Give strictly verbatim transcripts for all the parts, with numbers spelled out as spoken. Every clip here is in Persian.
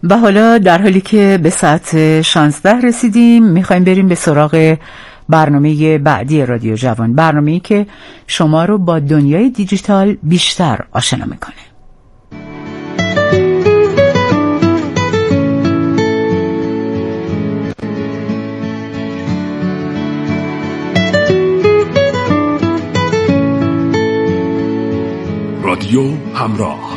و حالا در حالی که به ساعت شانزده رسیدیم میخوایم بریم به سراغ برنامه بعدی رادیو جوان، برنامه‌ای که شما رو با دنیای دیجیتال بیشتر آشنا میکنه. رادیو همراه.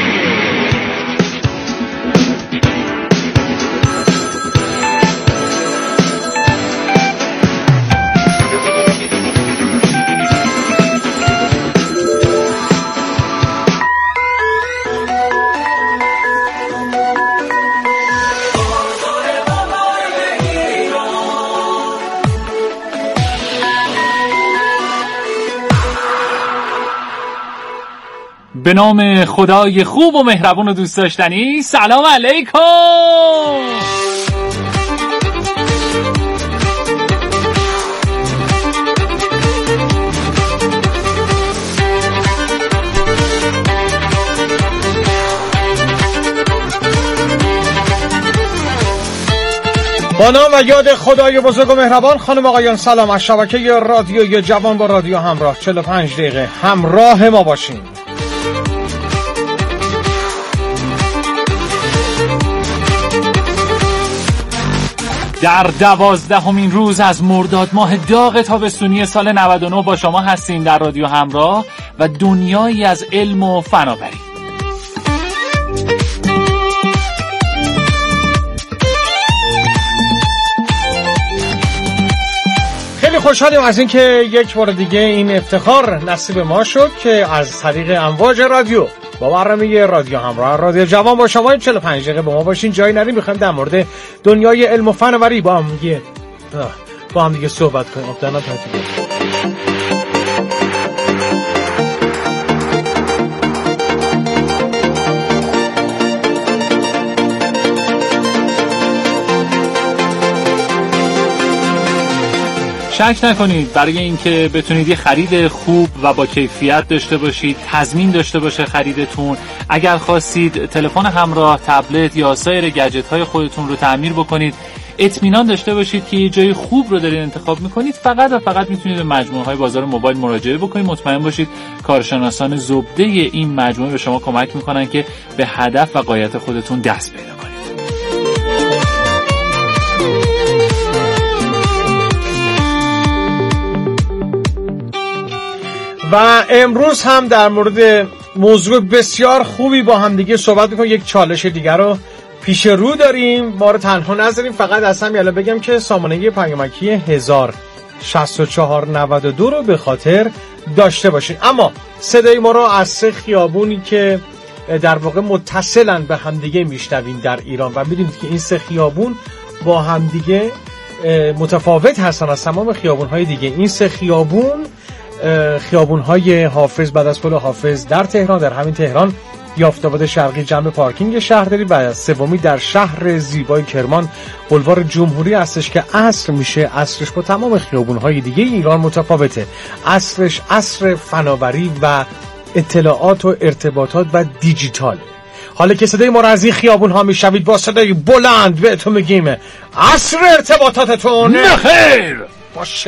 به نام خدای خوب و مهربون و دوست داشتنی، سلام علیکم. با نام و یاد خدای بزرگ و مهربان، خانم آقایان سلام. از شبکه رادیوی جوان با رادیو همراه چهل و پنج دقیقه همراه ما باشین. در دوازدهمین روز از مرداد ماه داغ تابستونی سال نود و نه با شما هستیم در رادیو همراه و دنیایی از علم و فناوری. خیلی خوشحالیم از اینکه یک بار دیگه این افتخار نصیب ما شد که از طریق امواج رادیو با برنامه رادیو همراه رادیو جوان با شما چهل و پنج دقیقه با ما باشین. جایی نریم، میخوایم در مورد دنیای علم و فناوری با هم دیگه با هم دیگه صحبت کنیم. افتانا تعطیل شک نکنید برای اینکه بتونید یه خرید خوب و با کیفیت داشته باشید، تضمین داشته باشه خریدتون، اگر خواستید تلفن همراه، تبلت یا سایر گجت های خودتون رو تعمیر بکنید، اطمینان داشته باشید که یه جای خوب رو دارید انتخاب میکنید، فقط و فقط میتونید به مجموعه های بازار موبایل مراجعه بکنید. مطمئن باشید کارشناسان زبده این مجموعه به شما کمک میکنن که به هدف و غایت خودتون دست پیدا کنید. و امروز هم در مورد موضوع بسیار خوبی با هم دیگه صحبت میکنیم. یک چالش دیگر رو پیش رو داریم، ما رو تنها نذاریم. فقط از هم یالا بگم که سامانه پیامکی هزار شصت و چهار نود و دو رو به خاطر داشته باشین. اما صدای ما رو از سه خیابونی که در واقع متصلن به هم دیگه میشنوین در ایران و میدونید که این سه خیابون با هم دیگه متفاوت هستن از تمام خیابون‌های دیگه. این سه خیابون خیابون‌های حافظ بعد از پل حافظ در تهران، در همین تهران یافت‌آباد شرقی جنب پارکینگ شهرداری و سومی در شهر زیبای کرمان بولوار جمهوری هستش که عصر میشه. عصرش با تمام خیابون‌های دیگه ایران متفاوته. عصرش عصر فناوری و اطلاعات و ارتباطات و دیجیتال. حالا که صدای ما را از این خیابون‌ها میشنوید با صدای بلند بهتون میگیم عصر ارتباطاتتون بخیر باشه.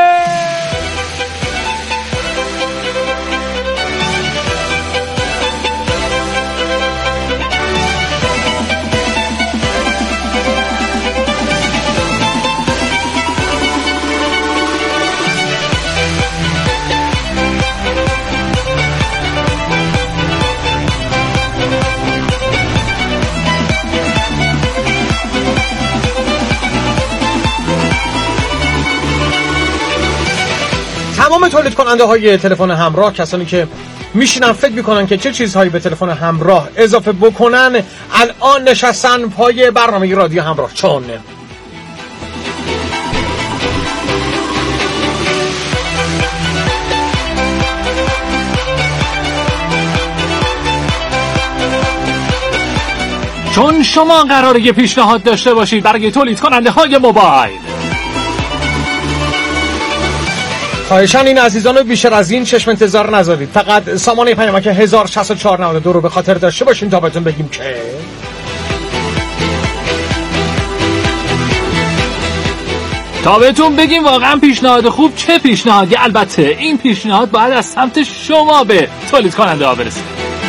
تمام تولید کننده های تلفن همراه، کسانی که میشینن فکر میکنن که چه چیزهایی به تلفن همراه اضافه بکنن، الان نشستن پای برنامه رادیو همراه. چون چون شما قراره یه پیشنهاد داشته باشید برای تولید کننده های موبایل. خواهشاً این عزیزان رو بیشتر از این چشم انتظار نذارید. فقط سامانه پیامک هزار شصت و چهار نود و دو رو به خاطر داشته باشین تا بهتون بگیم که تا بهتون بگیم واقعا پیشنهاد خوب چه پیشنهادی. البته این پیشنهاد باید از سمت شما به تولید کننده ها برسه.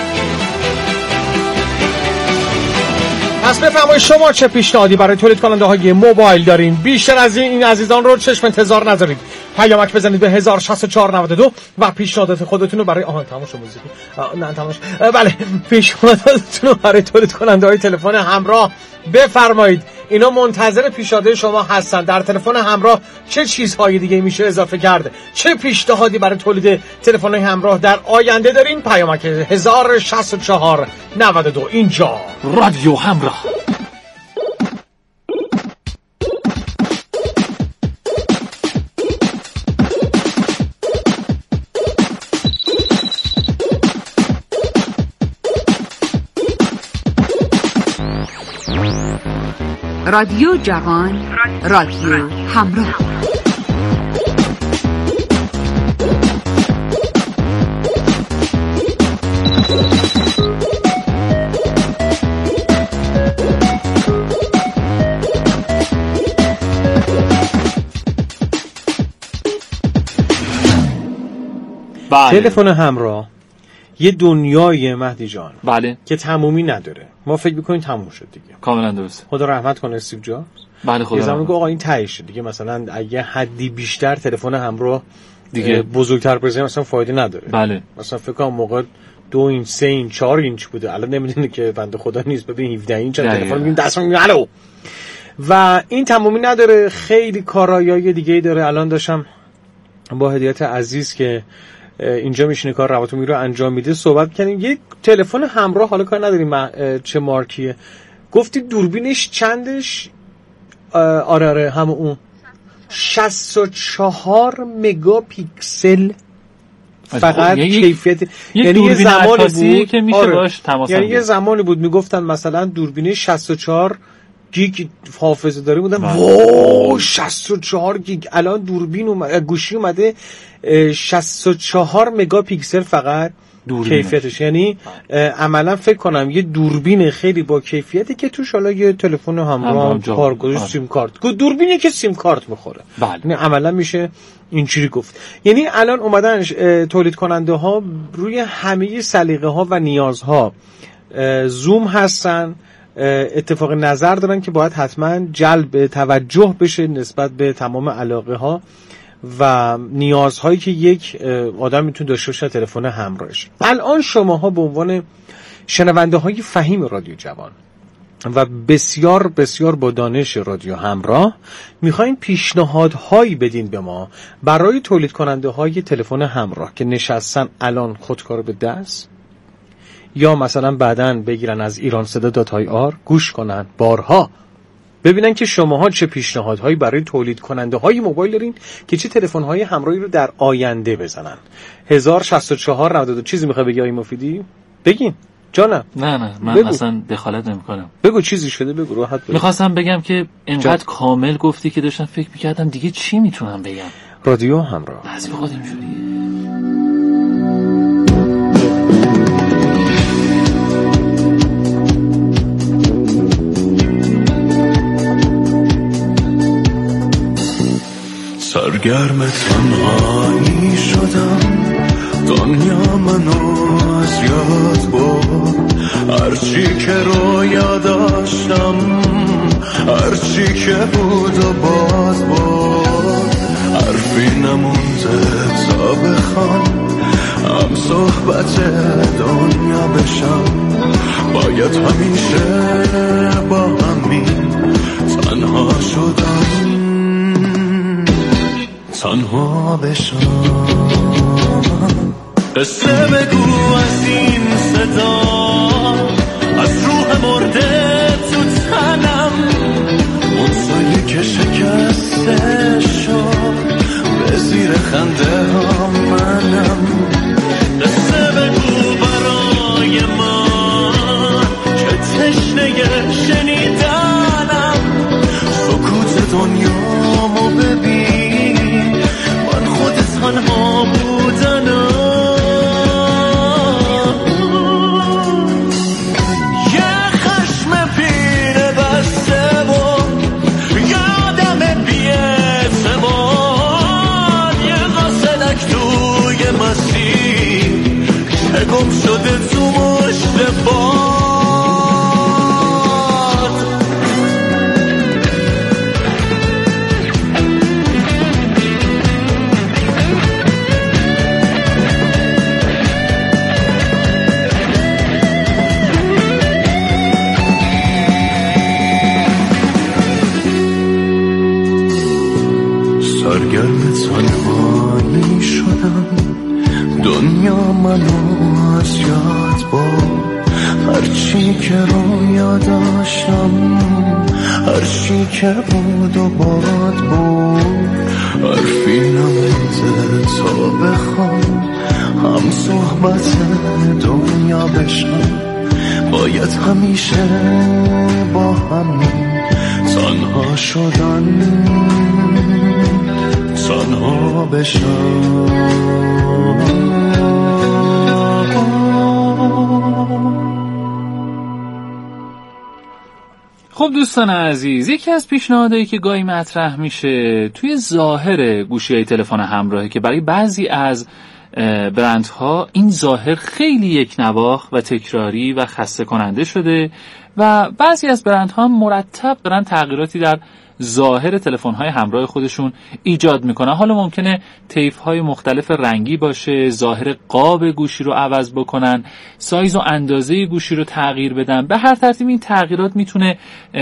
پس بفرمایید شما چه پیشنهادی برای تولید کننده های موبایل دارین؟ بیشتر از این این عزیزان رو چشم انتظار نذارید. پیامک بزنید به هزار و شصت و چهار نود و دو و پیشنهادات خودتون رو برای آها تماشا موزیک نه تماش بله پیشنهاداتتون رو برای تولید کننده های تلفن همراه بفرمایید. اینا منتظر پیشنهاد شما هستن. در تلفن همراه چه چیزهای دیگه میشه اضافه کرده؟ چه پیشنهادی برای تولید تلفن همراه در آینده دارین؟ پیامک هزار و شصت و چهار نود و دو اینجا رادیو همراه. رادیو جوان، رادیو همراه. تلفن همراه یه دنیای مهدی جان بله که تمومی نداره. ما فکر می‌کنیم تموم شد دیگه. کاملا درست. خدا رحمت کنه استیو جابز. بله خدا. یه زمانی گفت آقا این تهش دیگه، مثلا اگه حدی بیشتر تلفن همراه دیگه بزرگتر بزنیم مثلا فایده نداره. بله. مثلا فکر کنم موقع دو اینچ، سه اینچ، چهار اینچ بوده. الان نمیدونه که بنده خدا نیست. ببین هفده اینچ تلفن میگیم دستم میگم الو. و این تمومی نداره، خیلی کارایی دیگه‌ای داره. الان داشتم با هدایت عزیز که اینجا میشینه کار رواتون رو انجام میده صحبت کنیم. یک تلفن همراه، حالا کار نداریم چه مارکیه، گفتی دوربینش چندش؟ آره آره هم اون شصت و چهار مگاپیکسل فقط کیفیت. یعنی یه زمانی بود که میشه آره. باش تماس یعنی یه زمانی بود میگفتن مثلا دوربین شصت و چهار گیگ حافظه داره بودن، واو شصت و چهار گیگ. الان دوربین اومده، گوشی اومده شصت و چهار مگاپیکسل فقط کیفیتش. یعنی عملا فکر کنم یه دوربین خیلی با کیفیتی که توش حالا یه تلفن همراه کارگزار سیم کارت، دوربینی که سیم کارت میخوره. یعنی عملا میشه اینجوری گفت. یعنی الان اومدن تولید کننده ها روی همه سلیقه ها و نیازها زوم هستن، اتفاق نظر دارن که باید حتما جلب توجه بشه نسبت به تمام علاقه ها و نیازهایی که یک آدم میتونه داشته باشه تلفن همراهش. الان شماها به عنوان شنونده های فهیم رادیو جوان و بسیار بسیار با دانش رادیو همراه میخواین پیشنهادهایی بدین به ما برای تولید کننده های تلفن همراه که نشستن الان خودکار به دست، یا مثلا بعداً بگیرن از ایران صدا دات آی آر گوش کنن بارها ببینن که شماها چه پیشنهادهایی برای تولید کننده های موبایل دارین که چه تلفن های همراهی رو در آینده بزنن. هزار و شصت و چهار نود و دو. چیزی میخوای بگی آقای مفیدی؟ بگین جانم. نه نه من بگو. اصلا دخالت نمیکنم. بگو چیزی شده بگو راحت بگو. میخواستم بگم که اینقدر کامل گفتی که داشتم فکر میکردم دیگه چی میتونم بگم. رادیو همراه بعضی وقت اینجوریه. سرگرم تنهایی شدم، دنیا منو از یاد برد. هرچی که رویا داشتم، هرچی که بود و باز بود، حرفی نمونده تا بخوام هم صحبت دنیا بشم. باید همیشه با همین تنها شدم، تنها بشم. قصه بگو از این صدا، از روح مرده تو تنم، اون سایه که شکسته شد به زیر خنده ها منم. قصه بگو برای من که تشنه شنیدنم، سکوت دنیامو ببین، من خود تنها بودنم. یه خشم پینه بسته و یادم بیه منو از یاد برد، هرچی که رویا داشتم، هرچی که بود و باد بود، حرفی نمونده تا بخوام هم صحبت دنیا بشم. باید همیشه با همین تنها شدن تنها بشم. خب دوستان عزیز، یکی از پیشنهادهایی که گاهی مطرح میشه توی ظاهر گوشی‌های تلفن همراهی که برای بعضی از برندها این ظاهر خیلی یک نواخت و تکراری و خسته کننده شده و بعضی از برندها مرتب دارن تغییراتی در ظاهر تلفن‌های همراه خودشون ایجاد میکنن. حالا ممکنه طیف‌های مختلف رنگی باشه، ظاهر قاب گوشی رو عوض بکنن، سایز و اندازه گوشی رو تغییر بدن. به هر ترتیب این تغییرات میتونه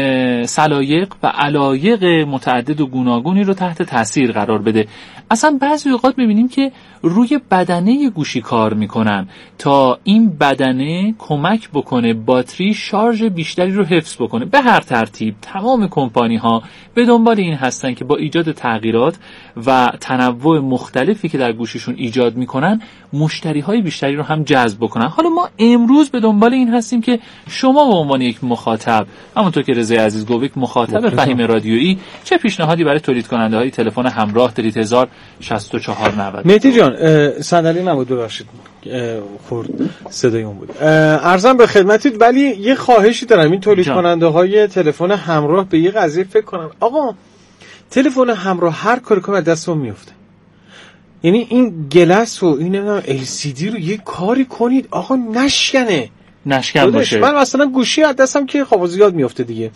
سلایق و علایق متعدد و گوناگونی رو تحت تاثیر قرار بده. اصلا بعضی اوقات میبینیم که روی بدنه گوشی کار میکنن تا این بدنه کمک بکنه باتری شارژ بیشتری رو حفظ بکنه. به هر ترتیب تمام کمپانی ها به دنبال این هستن که با ایجاد تغییرات و تنوع مختلفی که در گوشیشون ایجاد میکنن مشتری های بیشتری رو هم جذب بکنن. حالا ما امروز به دنبال این هستیم که شما به عنوان یک مخاطب، همونطور که رضای عزیز گفت، یک مخاطب فهیم رادیویی، چه پیشنهادی برای تولید کننده های تلفن همراه دارید؟ هزار و شصت و چهار نود. مهدی جان صندلی نبود، ببخشید خورد صدای اون بود. عرضم به خدمتید، ولی یه خواهشی دارم، این تولید کننده های تلفن همراه به یه قضیه فکر کنن. آقا تلفن همراه هر کاری کنه دستمون میفته، یعنی این گلس و این نمیدونم ال سی دی رو یه کاری کنید آقا نشکنه نشکن باشه. من مثلا گوشی از دستم که خب زیاد میفته دیگه.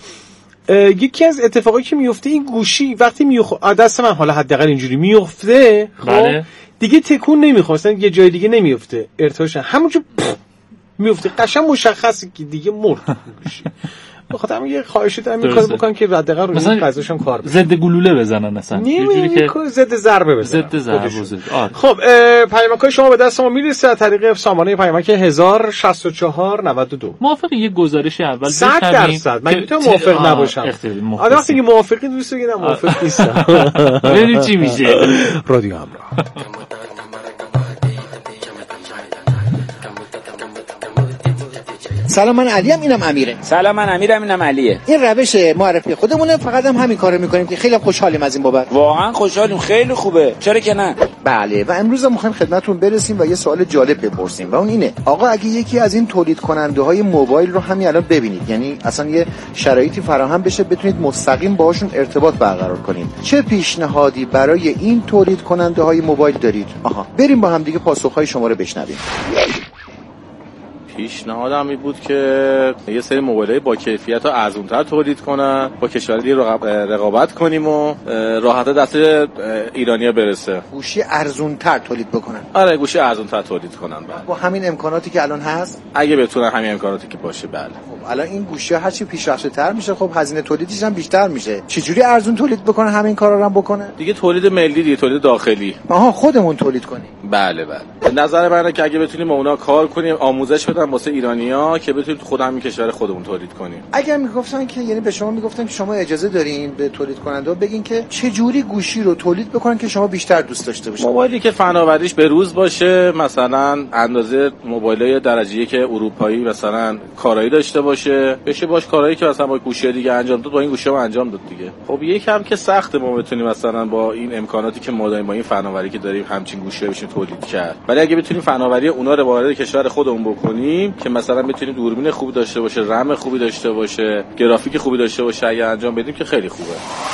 یکی از اتفاقایی که میفته این گوشی وقتی میخوره دست من، حالا حداقل اینجوری میفته، خب بله. دیگه تکون نمیخوره، مثلا یه جای دیگه نمیفته، ارتعاش همونجا میفته، قشنگ مشخصه که دیگه مرد گوشی. بخاطر یه خواهشی دارم این کارو بکنم که حداقل روی این قضیه‌شم کار بکنم. ضد گلوله بزنن مثلا، یه جوری که ضد ضربه بزنن. ضد ضربه بزنن. خب پیامک‌های شما به دست ما میرسه از طریق سامانه پیامک هزار و شصت و چهار نود و دو. موافق یه گزارش اول بشنویم؟ صد درصد. من میتونم موافق نباشم. آره وقتی که موافقی دوست بگم موافق نیستم. ببین چی میشه. رادیو همراه. سلام، من علیم، اینم امیره. سلام، من امیرم، اینم علیه. این روش معرفی خودمونه، فقط هم همین کارو میکنیم که خیلی خوشحالیم از این بابت. واقعا خوشحالیم، خیلی خوبه، چرا که نه. بله، و امروز هم میخوایم خدمتتون برسیم و یه سوال جالب بپرسیم و اون اینه: آقا اگه یکی از این تولید کننده های موبایل رو همین الان ببینید، یعنی اصلا یه شرایطی فراهم بشه بتونید مستقیم باهاشون ارتباط برقرار کنید، چه پیشنهادی برای این تولید کننده های موبایل دارید؟ آها، بریم با هم دیگه پاسخهای شما رو بشنویم. پیشنهادم این بود که یه سری موبایل‌های با کیفیت و ارزان‌تر تولید کنن، با کشوری رقابت کنیم و راحت دست ایرانی‌ها برسه. گوشی ارزان‌تر تولید بکنن. آره، گوشی ارزان‌تر تولید کنن. بله. با همین امکاناتی که الان هست؟ اگه بتونن همین امکاناتی که باشه، بله. خب الان این گوشی‌ها هر چی پیشرفته‌تر میشه، خب هزینه تولیدش هم بیشتر میشه. چجوری ارزون تولید بکنن همین کارا رو هم بکنه؟ دیگه تولید ملی، دیگه تولید داخلی. آها، خودمون تولید کنیم. بله بله. به نظر منه که اگه بتونیم با اونا کار کنیم، آموزش بدن واسه ایرانی‌ها که بتونیم خود همین کشور خودمون تولید کنیم. اگر میگفتن که یعنی به شما میگفتن که شما اجازه دارین به تولید کننده بگین که چه جوری گوشی رو تولید بکنن که شما بیشتر دوست داشته باشید. موبایلی که فناوریش به روز باشه، مثلا اندازه موبایلای درجه یک اروپایی مثلا کارایی داشته باشه، بشه باش کارایی که مثلا با گوشی دیگه انجام داد، با این گوشی هم انجام داد دیگه. خب یکم که سخته ما بتونیم مثلا با این امکاناتی که ما داریم، با این فناوری که داریم، همچین گوشی بشیم تولید کرد. ولی اگه بتونیم فناوری اونا رو وارد کشور خودمون بکنیم که مثلا بتونیم دوربین خوبی داشته باشه، رم خوبی داشته باشه، گرافیک خوبی داشته باشه، اگه انجام بدیم که خیلی خوبه.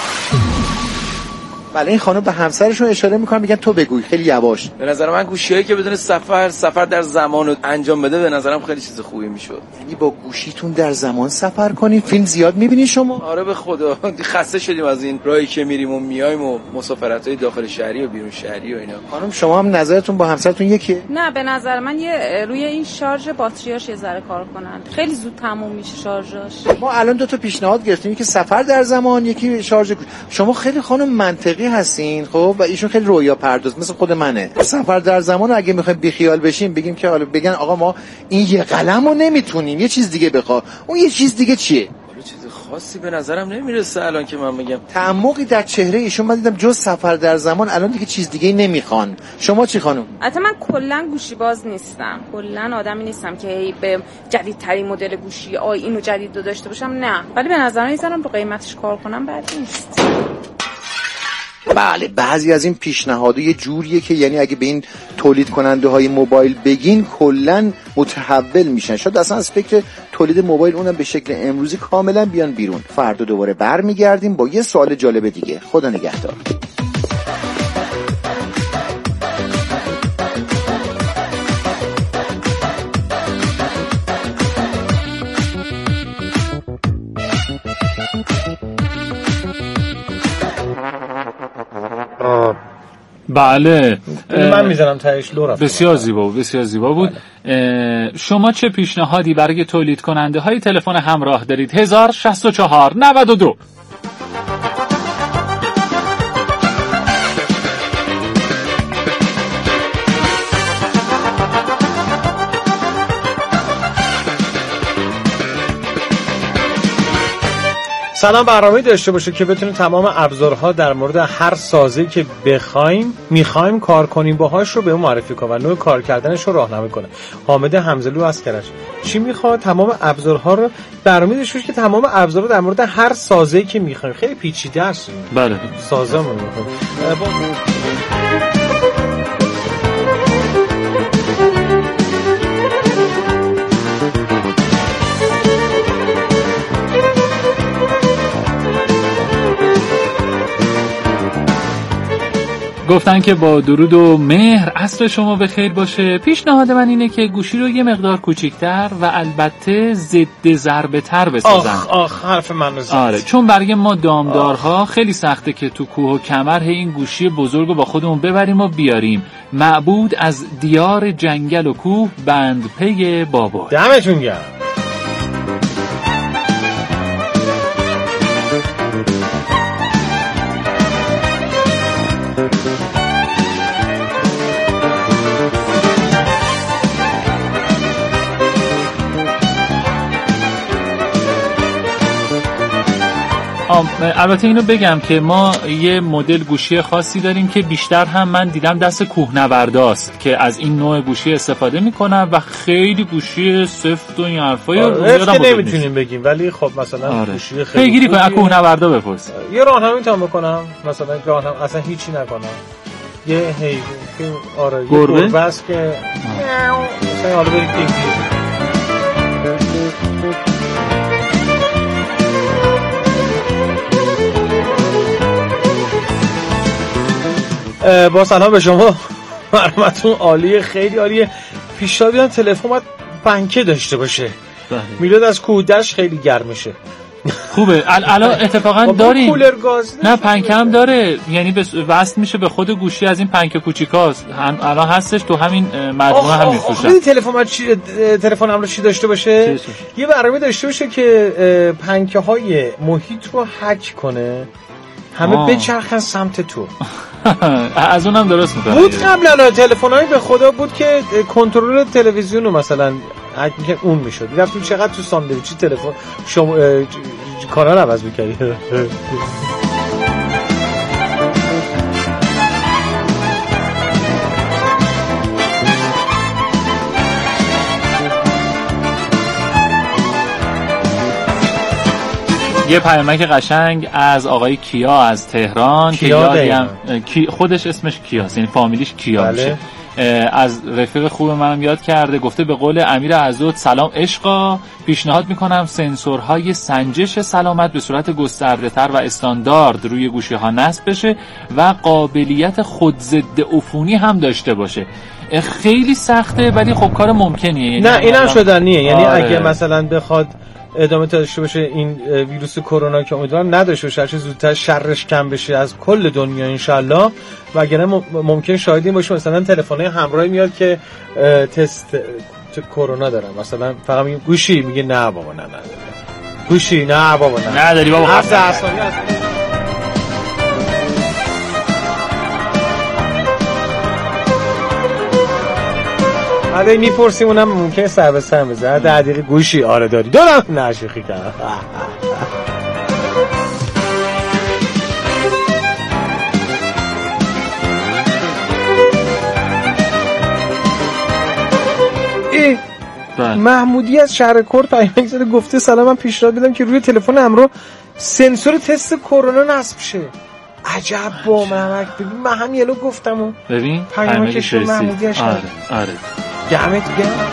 بله، این خانم به همسرشون اشاره میکنن، میگن تو بگوی، خیلی یواش. به نظر من گوشیایی که بدون سفر سفر در زمان رو انجام بده به نظرم خیلی چیز خوبی میشد. یعنی با گوشیتون در زمان سفر کنین؟ فیلم زیاد میبینین شما؟ آره به خدا خسته شدیم از این راهی که میریم و میایم و مسافرت‌های داخل شهری و بیرون شهری و اینا. خانم شما هم نظرتون با همسرتون یکیه؟ نه، به نظر من یه روی این شارژ باتریاش یه ذره کار کنن، خیلی زود تموم میشه شارژش. ما الان دو تا پیشنهاد گرفتیم که سفر در زمان، یکی شارژ گوشی. شما خیلی خانم منطقی موسیقی هستین خب و ایشون خیلی رویا پرداز مثل خود منه. سفر در زمان اگه میخوایم بیخیال بشیم بگیم که حالا بگن آقا ما این یه قلمو نمیتونیم یه چیز دیگه بخوا، اون یه چیز دیگه چیه؟ خاصی به نظرم نمیرسه الان که من میگم. تعمقی در چهره ایشون من دیدم جز سفر در زمان الان دیگه چیز دیگه نمیخوان. شما چی خانم؟ البته من کلا گوشی باز نیستم، کلا آدمی نیستم که به جدیدترین مدل گوشی آی اینو جدید داشته باشم، نه، ولی به نظر من میذارم رو قیمتش کار کنم بد نیست. بله بعضی از این پیشنهادها یه جوریه که یعنی اگه به این تولید کننده های موبایل بگین کلا متحول میشن، شاید اصلا از فکر تولید موبایل اونم به شکل امروزی کاملا بیان بیرون. فردا دوباره برمیگردیم با یه سوال جالب دیگه. خدا نگهدار. بله من میذارم تهش لورا. بسیار زیبا بود، بسیار زیبا بود. شما چه پیشنهادی برای تولید کننده های تلفن همراه دارید؟ هزار و شصت و چهار نود و دو. سلام، برنامه‌ای داشته باشه که بتونیم تمام ابزارها در مورد هر سازه‌ای که بخوایم می‌خوایم کار کنیم باهاش رو به اون معرفی کنه و نوع کار کردنش رو راهنمایی کنه. حامد حمزلو از کرج. چی می‌خواد؟ تمام ابزارها رو برنامه‌ای داشته باشه که تمام ابزارها در مورد هر سازه‌ای که می‌خوایم. خیلی پیچیده است. بله. سازه‌مون می‌خواد. گفتن که با درود و مهر عصر شما بخیر باشه. پیشنهاد من اینه که گوشی رو یه مقدار کوچیک‌تر و البته ضد ضربه تر بسازن. آخ آخ حرف من رو زد. آره، چون برای ما دامدارها خیلی سخته که تو کوه و کمر این گوشی بزرگ رو با خودمون ببریم و بیاریم. معبود از دیار جنگل و کوه بند پی بابا. دمتون گرم. البته اینو بگم که ما یه مدل گوشی خاصی داریم که بیشتر هم من دیدم دست کوهنورداست که از این نوع گوشی استفاده میکنن و خیلی گوشی سفت و این حرفای رو نمیتونیم بگیم، ولی خب مثلا آره. گوشی خیلی پیگیری کن، از کوهنوردا بپرس. یه راهنمایی میتونم بکنم، مثلا راهنمایی اصلا هیچی نکنم، یه هی که آره یه گربه است که مثلا حالا بریم پیگیری با سلام به شما، برنامه‌تون عالیه، خیلی عالیه. پیشنهاد میدم تلفن باید پنکه داشته باشه. میلاد از کودش خیلی گرم میشه. خوبه. الان اتفاقا داریم کولر گاز نه پنکه هم داره، یعنی وصل میشه به خود گوشی، از این پنکه کوچیکاست الان هستش تو همین مجموعه هم میفروشن. خیلی تلفن چی تلفن هم رو چی داشته باشه؟ یه برنامه داشته باشه که پنکه های محیط رو هک کنه، همه بچرخن سمت تو. از اونم درست میکنه. بود قبلا تلفن‌های به خدا بود که کنترل تلویزیون رو مثلا هک می‌کرد، اون میشد. رفتیم چقدر تو ساندویچی تلفن شما کانال عوض می‌کردی. یه پیامک قشنگ از آقای کیا از تهران که یادم کی خودش اسمش کیاست، یعنی فامیلیش کیا بله. میشه. از رفیق خوب منم یاد کرده، گفته به قول امیر عزوت سلام عشقا، پیشنهاد میکنم سنسورهای سنجش سلامت به صورت گسترده‌تر و استاندارد روی گوشی ها نصب بشه و قابلیت خود ضد عفونی هم داشته باشه. خیلی سخته ولی خب کار ممکنیه. نه اینم شدنیه، یعنی آره. اگه مثلا بخواد ادامه داشته باشه این ویروس کرونا که امیدوارم نداشته باشه، هرچه زودتر شرش کم بشه از کل دنیا انشالله، وگرنه ممکن شاهدین باشه مثلا تلفن‌های همراهی میاد که تست کرونا دارن، مثلا فقط میگه گوشی، میگه نه بابا نه نداری گوشی، نه بابا نه نداری بابا هفت اسامی بعد میپرسیم اونم ممکنه سر به سر بزنه. ده دقیقه گوشی آره داری دارم نشوخی کنم. ای محمودی از شهر کرد پیامک زده گفته سلام، من پیشنهاد میدم که روی تلفن همراه سنسور تست کرونا نصب شه. عجب با محمد، ببین من هم یلو گفتم و ببین پیامکش رو محمودی از شهر. آره آره دمت گرم.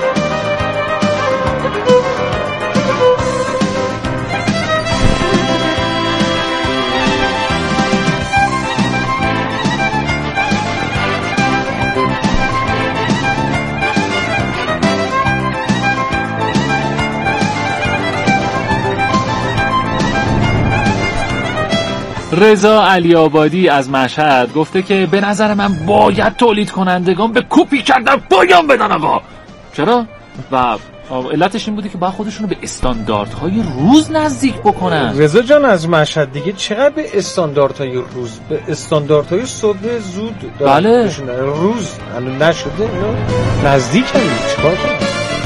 رضا علی آبادی از مشهد گفته که به نظر من باید تولید کنندگان به کوپی کردن پایان بدن آقا. چرا؟ و علتش این بودی که باید خودشونو به استانداردهای روز نزدیک بکنن. رضا جان از مشهد دیگه چقدر به استانداردهای روز، به استانداردهای صبح زود بله روز الان نشده اینا نزدیک هم چیکار کنم؟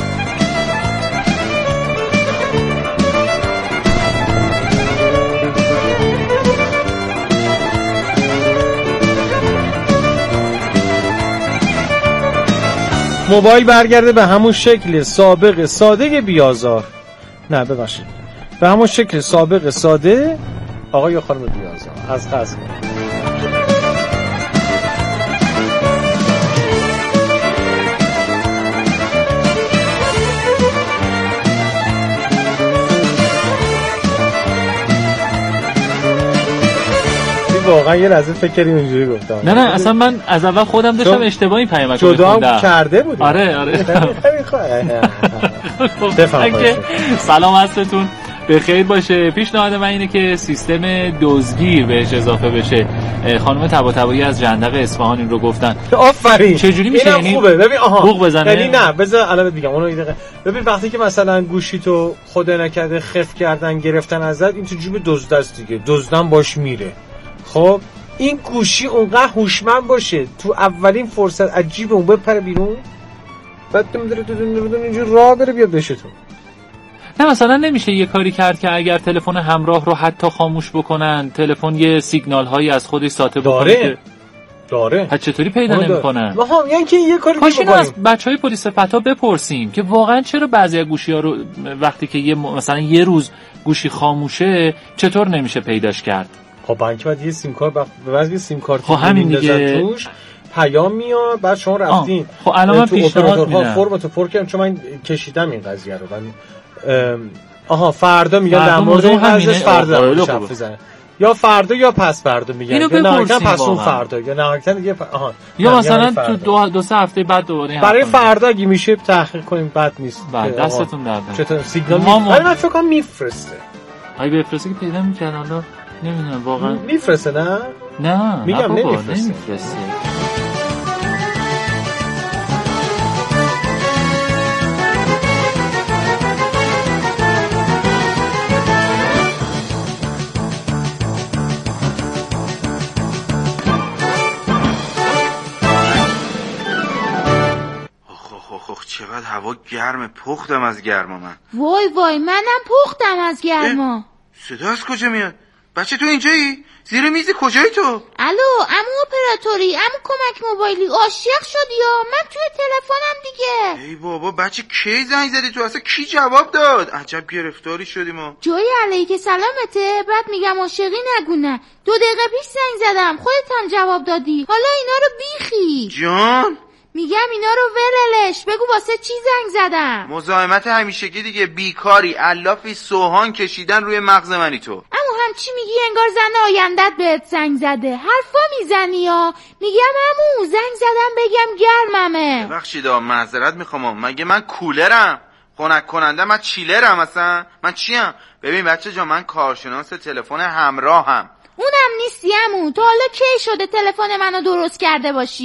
موبایل برگرده به همون شکل سابق ساده بیازار. نه ببخشید به همون شکل سابق ساده آقا یا خانم بیازار از قصد. واقعا یه لحظه فکر کردیم اینجوری گفتم. نه نه اصلا من از اول خودم داشتم اشتباه این پیامک رو می‌خوندم. جدا کرده بودی. آره آره. بفرمایید. سلام هستتون بخیر باشه. پیشنهاد من اینه که سیستم دزدگیر بهش اضافه بشه. خانم طباطبایی از جندق اصفهان این رو گفتن. آفرین. چه جوری میشه یعنی؟ خوبه. ببین آها. بوق بزنه. یعنی نه بذار الان بهت میگم اونو یه دقیقه. ببین وقتی که مثلا گوشی تو خدا نکرده خف کردن گرفتن ازت این تو جیب دزد است دیگه. دزدن باش میره. خب این گوشی اونقدر هوشمند باشه تو اولین فرصت عجیب اون بپره بیرون بعد تو میداره تو دونه اینجوری راه بره بیاد بشه تو. نه مثلا نمیشه یه کاری کرد که اگر تلفن همراه رو حتی خاموش بکنن تلفن یه سیگنال هایی از خودش ساطع بکنه که داره. پس چطوری پیدا نمیکنن؟ ما هم یعنی که یه کاری بکنیم. از بچهای پلیس فتا بپرسیم که واقعا چرا بعضی از گوشی‌ها رو وقتی که یه مثلا یه روز گوشی خاموشه چطور نمیشه پیداش کرد؟ خب بانک بعد یه سیم کارت به واسه سیم کارت خب همین دیگه توش پیام میاد بعد شما رفتین. خب الان من پیشنهاد میدم فرمتو پر کردم چون من کشیدم این قضیه رو. من آها فردا میگن در مورد این قضیه فردا شب بزنه یا فردا یا پس فردا میگن یا نه پس اون فردا یا نه دیگه آها یا مثلا تو دو دو سه هفته بعد دوباره برای فردا اگه میشه تحقیق کنیم بد نیست. بعد دستتون درد نکنه. چطور سیگنال ولی من فکر کنم میفرسته. ای بفرسته که پیدا میکنن حالا نمیدونم واقعا میفرسته نه نه میگم نمیفرسته. چقدر هوا گرمه پختم از گرما من. وای وای منم پختم از گرما. صدا از کجا میاد؟ بچه تو اینجایی؟ زیر میز کجایی تو؟ الو عمو اپراتوری عمو کمک موبایلی عاشق شدی یا من توی تلفنم دیگه. ای بابا بچه کی زنگ زدی تو اصلا کی جواب داد؟ عجب گرفتاری شدیم ما. جای علیک سلامته بعد میگم عاشقی نگونه. دو دقیقه پیش زنگ زدم خودت هم جواب دادی. حالا اینا رو بیخی. جان میگم اینا رو وللش بگو واسه چی زنگ زدم. مزاحمت همیشگی دیگه بیکاری علافی سوهان کشیدن روی مغز منی تو. اما هم چی میگی انگار زن آیندت بهت زنگ زده حرفا میزنی یا میگم عمو زنگ زدم بگم گرممه. ببخشید معذرت میخوام مگه من کولرم خنک کننده من چیلرم اصلا من چیم؟ ببین بچه جا من کارشناس تلفن همراهم. اونم نیستی عمو. تا حالا کی شده تلفن منو درست کرده باشی؟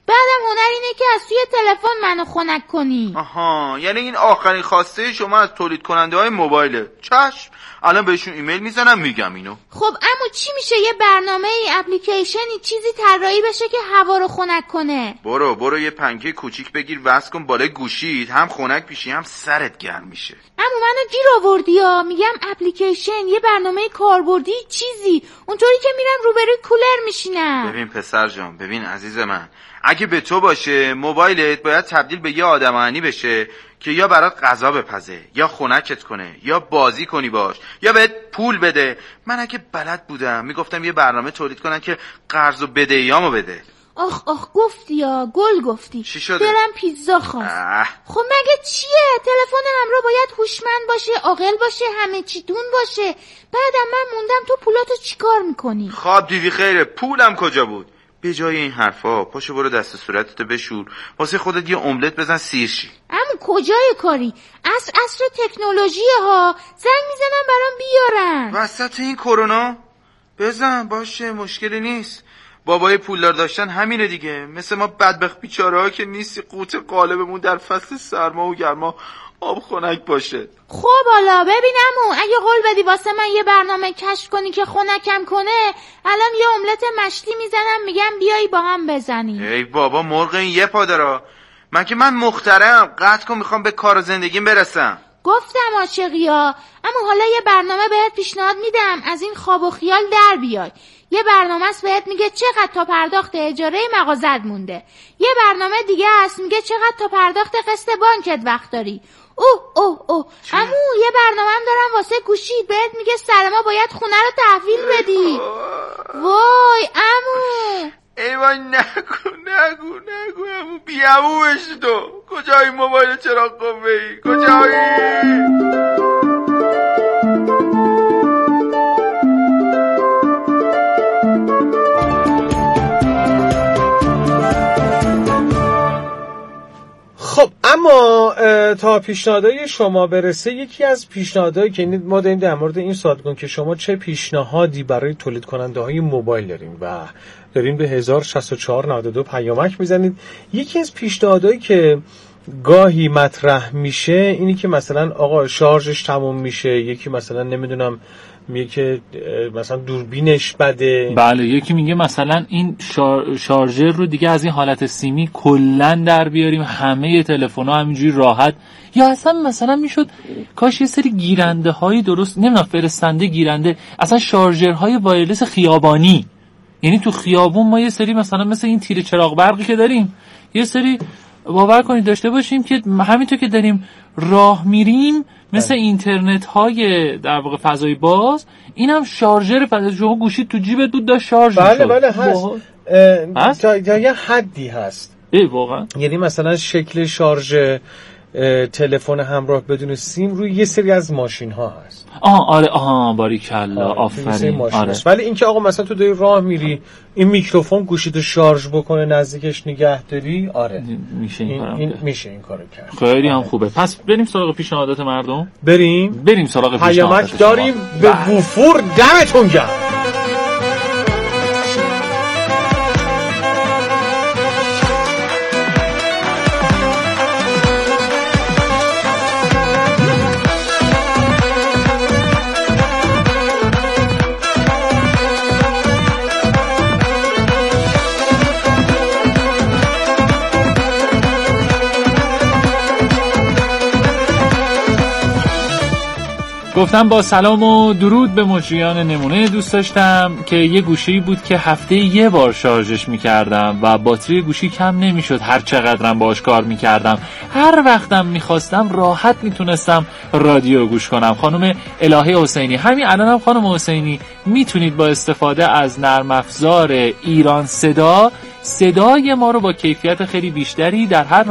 بعدم هنر اینه که از توی تلفن منو خنک کنی. آها، یعنی این آخرین خواسته شما از تولید کننده های موبایله. چشم، الان بهشون ایمیل میزنم میگم اینو. خب اما چی میشه یه برنامه ای اپلیکیشنی چیزی طراحی بشه که هوا رو خنک کنه؟ برو برو یه پنکه کوچیک بگیر وصل کن بالای گوشیت، هم خنک میشی هم سرت گرم میشه. اما منو گیر آوردی ها. میگم اپلیکیشن، یه برنامه کاربردی چیزی، اونطوری که میرم روبروی کولر میشینم. ببین پسر جان، ببین عزیز من، اگه به تو باشه موبایلت باید تبدیل به یه آدمانی بشه که یا برات غذا بپزه، یا خنکت کنه، یا بازی کنی باش، یا بهت پول بده. من اگه بلد بودم میگفتم یه برنامه تولید کنن که قرض و بدهیامو بده. آخ آخ گفتی یا گل گفتی. چی شده؟ دلم پیتزا خواست. اه. خب مگه چیه؟ تلفن همراه باید هوشمند باشه، عاقل باشه، همه چی دون باشه. بعدم من موندم تو پولاتو چیکار میکنی؟ خواب دیدی خیره، پولم کجا بود؟ به جای این حرفا پاشو برو دست صورتتو بشور، واسه خودت یه املت بزن سیر شی. اما کجای کاری؟ عصر عصر تکنولوژی ها. زنگ میزنم برام بیارن. وسط این کرونا بزن، باشه مشکلی نیست. بابای پولدار داشتن همینه دیگه، مثل ما بدبخت بیچاره ها که نیستی قوت قالبمون در فصل سرما و گرما آب خنک باشه. خب حالا ببینم اگه قول بدی واسه من یه برنامه کشف کنی که خنکم کنه، الان یه املت مشتی میزنم میگم بیایی با هم بزنی. ای بابا مرغ این یه پا داره. من که من مخترم، قطع کن میخوام به کار و زندگیم برسم. گفتم عاشقیا. اما حالا یه برنامه بهت پیشنهاد میدم از این خواب و خیال در بیای. یه برنامه است بهت میگه چقدر تا پرداخت اجاره مغازت مونده. یه برنامه دیگه هست میگه چقدر تا پرداخت قسط بانکت وقت داری. اوه اوه اوه عمو یه برنامه هم دارم واسه گوشی بهت میگه سر ما باید خونه رو تحویل بدی. وای عمو. ای وای نگو نگو نگو عمو، بی عمو بشی تو. کجایی موبایل چراغ قوه‌ای؟ کجایی؟ خب اما تا پیشنهادهای شما برسه، یکی از پیشنهادهایی که ما داریم در مورد این صحبت کنیم که شما چه پیشنهادی برای تولید کننده های موبایل دارین و دارین به هزار و شصت و چهار نود و دو پیامک میزنید. یکی از پیشنهادهایی که گاهی مطرح میشه اینی که مثلا آقا شارژش تموم میشه، یکی مثلا نمیدونم میگه که مثلا دوربینش بده. بله، یکی میگه مثلا این شار... شارژر رو دیگه از این حالت سیمی کلن در بیاریم، همه تلفن‌ها همینجوری راحت. یا اصلا مثلا میشد کاش یه سری گیرنده هایی درست نمیدونم فرستنده گیرنده، اصلا شارژرهای وایرلس خیابانی، یعنی تو خیابون ما یه سری مثلا مثل این تیر چراغ برقی که داریم یه سری باور کنید داشته باشیم که همینطور که داریم راه میریم مثل اینترنت های در واقع فضای باز، این هم شارژر فضای، شما گوشی تو جیبت بود داشت شارژ میشد. بله بله هست, هست؟ تا یه حدی هست. ای واقعا، یعنی مثلا شکل شارژ تلفن همراه بدون سیم روی یه سری از ماشین ها هست. آه آره آها باریکلا آفرین. آره. ولی اینکه آقا مثلا تو داری راه میری این میکروفون گوشیتو شارژ بکنه نزدیکش نگه داری، آره میشه این, این, این میشه این کارو کرد. خیلی هم آره. خوبه. پس بریم سراغ پیشنهادات مردم. بریم بریم سراغ پیشنهادات. پیامک داریم به وفور. دمتون گرم. گفتم با سلام و درود به مجریان نمونه، دوست داشتم که یه گوشی بود که هفته یه بار شارژش میکردم و باتری گوشی کم نمیشد هر چقدرم باهاش کار میکردم. هر وقتم میخواستم راحت میتونستم رادیو گوش کنم. خانم الهه حسینی، همین الانم خانم حسینی میتونید با استفاده از نرم افزار ایران صدا صدای ما رو با کیفیت خیلی بیشتری در هر